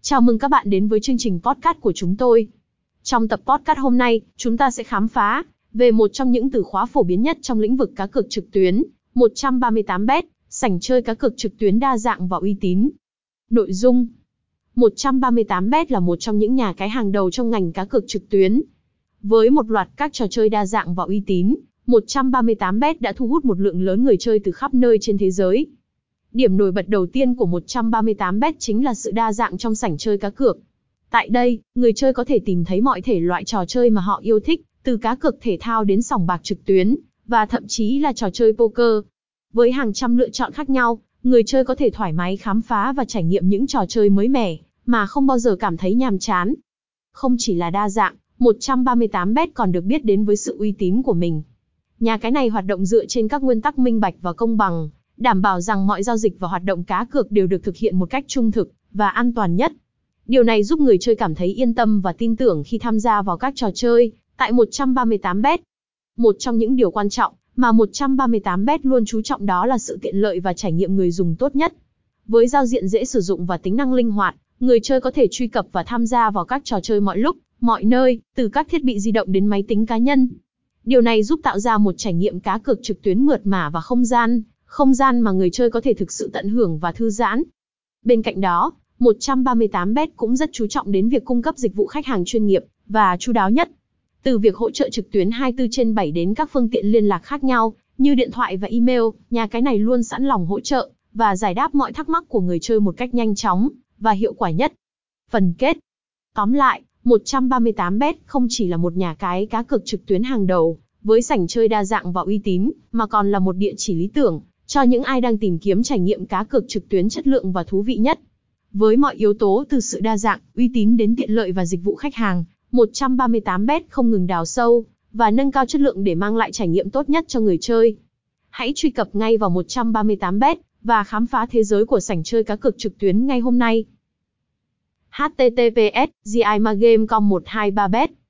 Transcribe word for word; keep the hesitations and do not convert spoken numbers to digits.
Chào mừng các bạn đến với chương trình podcast của chúng tôi. Trong tập podcast hôm nay, chúng ta sẽ khám phá về một trong những từ khóa phổ biến nhất trong lĩnh vực cá cược trực tuyến, một trăm ba mươi tám bet, sảnh chơi cá cược trực tuyến đa dạng và uy tín. Nội dung: một trăm ba mươi tám bet là một trong những nhà cái hàng đầu trong ngành cá cược trực tuyến. Với một loạt các trò chơi đa dạng và uy tín, một trăm ba mươi tám bet đã thu hút một lượng lớn người chơi từ khắp nơi trên thế giới. Điểm nổi bật đầu tiên của một trăm ba mươi tám bet chính là sự đa dạng trong sảnh chơi cá cược. Tại đây, người chơi có thể tìm thấy mọi thể loại trò chơi mà họ yêu thích, từ cá cược thể thao đến sòng bạc trực tuyến, và thậm chí là trò chơi poker. Với hàng trăm lựa chọn khác nhau, người chơi có thể thoải mái khám phá và trải nghiệm những trò chơi mới mẻ, mà không bao giờ cảm thấy nhàm chán. Không chỉ là đa dạng, một trăm ba mươi tám bet còn được biết đến với sự uy tín của mình. Nhà cái này hoạt động dựa trên các nguyên tắc minh bạch và công bằng, đảm bảo rằng mọi giao dịch và hoạt động cá cược đều được thực hiện một cách trung thực và an toàn nhất. Điều này giúp người chơi cảm thấy yên tâm và tin tưởng khi tham gia vào các trò chơi tại một trăm ba mươi tám bet. Một trong những điều quan trọng mà một trăm ba mươi tám bet luôn chú trọng đó là sự tiện lợi và trải nghiệm người dùng tốt nhất. Với giao diện dễ sử dụng và tính năng linh hoạt, người chơi có thể truy cập và tham gia vào các trò chơi mọi lúc, mọi nơi, từ các thiết bị di động đến máy tính cá nhân. Điều này giúp tạo ra một trải nghiệm cá cược trực tuyến mượt mà và không gian, không gian mà người chơi có thể thực sự tận hưởng và thư giãn. Bên cạnh đó, một trăm ba mươi tám bet cũng rất chú trọng đến việc cung cấp dịch vụ khách hàng chuyên nghiệp và chu đáo nhất. Từ việc hỗ trợ trực tuyến hai mươi tư trên bảy đến các phương tiện liên lạc khác nhau, như điện thoại và email, nhà cái này luôn sẵn lòng hỗ trợ và giải đáp mọi thắc mắc của người chơi một cách nhanh chóng và hiệu quả nhất. Phần kết. Tóm lại, một trăm ba mươi tám bet không chỉ là một nhà cái cá cược trực tuyến hàng đầu, với sảnh chơi đa dạng và uy tín, mà còn là một địa chỉ lý tưởng cho những ai đang tìm kiếm trải nghiệm cá cược trực tuyến chất lượng và thú vị nhất. Với mọi yếu tố từ sự đa dạng, uy tín đến tiện lợi và dịch vụ khách hàng, một trăm ba mươi tám bet không ngừng đào sâu và nâng cao chất lượng để mang lại trải nghiệm tốt nhất cho người chơi. Hãy truy cập ngay vào một trăm ba mươi tám bet và khám phá thế giới của sảnh chơi cá cược trực tuyến ngay hôm nay. h t t p s gimagame chấm com một hai ba bet